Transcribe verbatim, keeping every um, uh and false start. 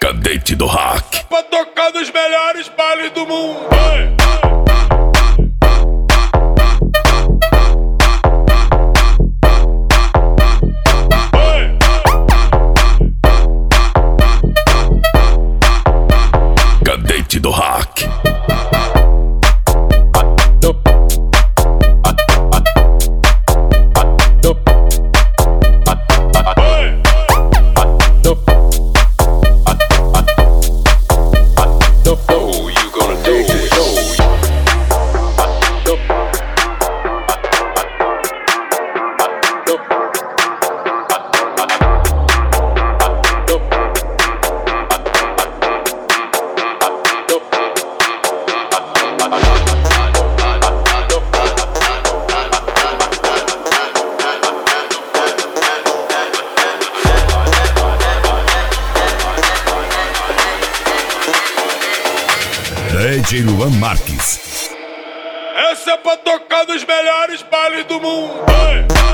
Cadete do Rock. Pra tocar nos melhores bailes do mundo. Cadete do Rock. D J Luan Marques. Essa é pra tocar nos melhores bailes do mundo.